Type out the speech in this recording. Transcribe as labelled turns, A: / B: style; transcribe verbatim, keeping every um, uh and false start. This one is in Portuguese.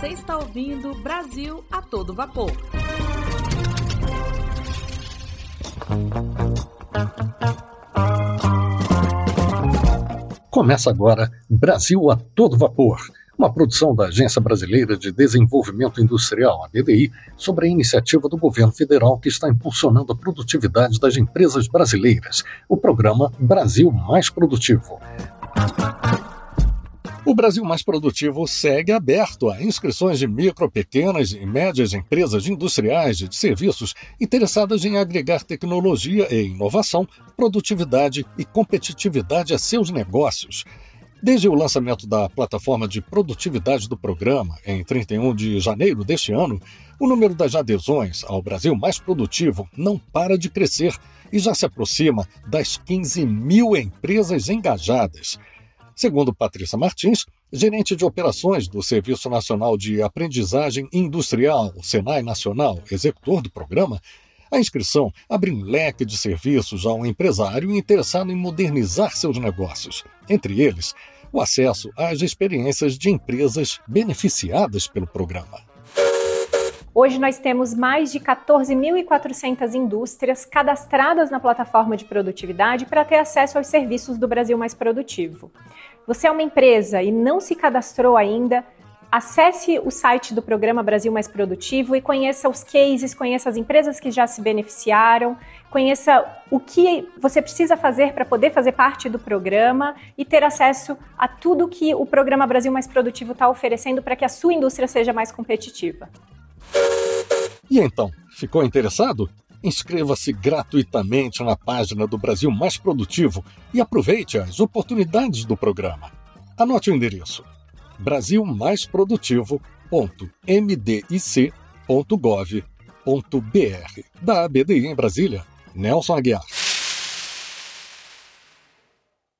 A: Você está ouvindo Brasil a todo vapor.
B: Começa agora Brasil a todo vapor, uma produção da Agência Brasileira de Desenvolvimento Industrial, a B D I, sobre a iniciativa do governo federal que está impulsionando a produtividade das empresas brasileiras, o programa Brasil Mais Produtivo. O Brasil Mais Produtivo segue aberto a inscrições de micro, pequenas e médias empresas industriais e de serviços interessadas em agregar tecnologia e inovação, produtividade e competitividade a seus negócios. Desde o lançamento da plataforma de produtividade do programa, em trinta e um de janeiro deste ano, o número das adesões ao Brasil Mais Produtivo não para de crescer e já se aproxima das quinze mil empresas engajadas. Segundo Patrícia Martins, gerente de operações do Serviço Nacional de Aprendizagem Industrial, o Senai Nacional, executor do programa, a inscrição abre um leque de serviços a um empresário interessado em modernizar seus negócios. Entre eles, o acesso às experiências de empresas beneficiadas pelo programa.
C: Hoje nós temos mais de quatorze mil e quatrocentas indústrias cadastradas na plataforma de produtividade para ter acesso aos serviços do Brasil Mais Produtivo. Você é uma empresa e não se cadastrou ainda? Acesse o site do programa Brasil Mais Produtivo e conheça os cases, conheça as empresas que já se beneficiaram, conheça o que você precisa fazer para poder fazer parte do programa e ter acesso a tudo que o programa Brasil Mais Produtivo está oferecendo para que a sua indústria seja mais competitiva.
B: E então, ficou interessado? Inscreva-se gratuitamente na página do Brasil Mais Produtivo e aproveite as oportunidades do programa. Anote o endereço: brasil mais produtivo ponto m d i c ponto gov ponto b r. Da A B D I em Brasília, Nelson Aguiar.